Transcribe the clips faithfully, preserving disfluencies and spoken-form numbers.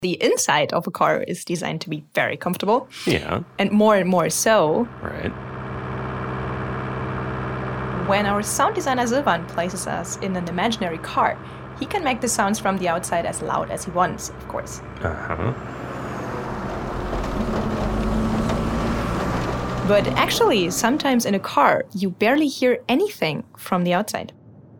The inside of a car is designed to be very comfortable. Yeah. And more and more so. Right. When our sound designer Silvan places us in an imaginary car, he can make the sounds from the outside as loud as he wants, of course. Uh-huh. But actually, sometimes in a car, you barely hear anything from the outside.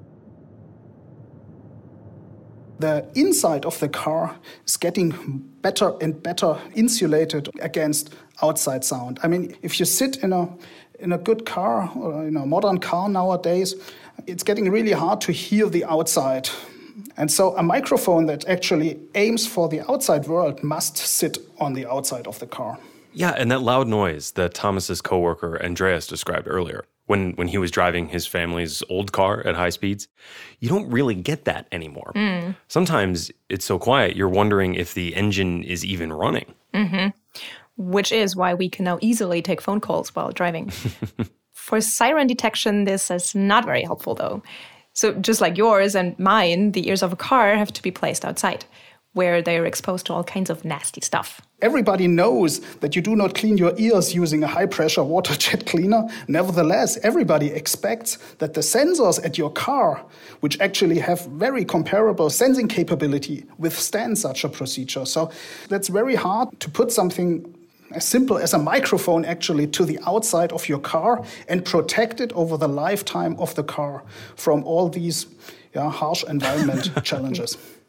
The inside of the car is getting better and better insulated against outside sound. I mean, if you sit in a in a good car or in a modern car nowadays, it's getting really hard to hear the outside. And so a microphone that actually aims for the outside world must sit on the outside of the car. Yeah, and that loud noise that Thomas's coworker Andreas described earlier, when, when he was driving his family's old car at high speeds, you don't really get that anymore. Mm. Sometimes it's so quiet, you're wondering if the engine is even running. Mm-hmm. Which is why we can now easily take phone calls while driving. For siren detection, this is not very helpful, though. So just like yours and mine, the ears of a car have to be placed outside, where they are exposed to all kinds of nasty stuff. Everybody knows that you do not clean your ears using a high-pressure water jet cleaner. Nevertheless, everybody expects that the sensors at your car, which actually have very comparable sensing capability, withstand such a procedure. So that's very hard to put something as simple as a microphone actually to the outside of your car and protect it over the lifetime of the car from all these yeah, harsh environment challenges.